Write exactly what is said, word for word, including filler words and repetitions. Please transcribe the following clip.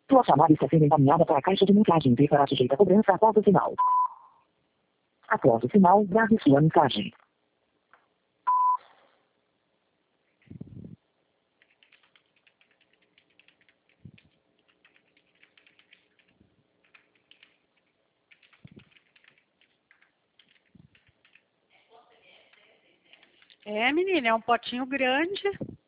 Sua chamada está sendo encaminhada para a caixa de mensagem e será sujeita a cobrança após o sinal. Após o sinal, grave sua mensagem. É, menina, é um potinho grande.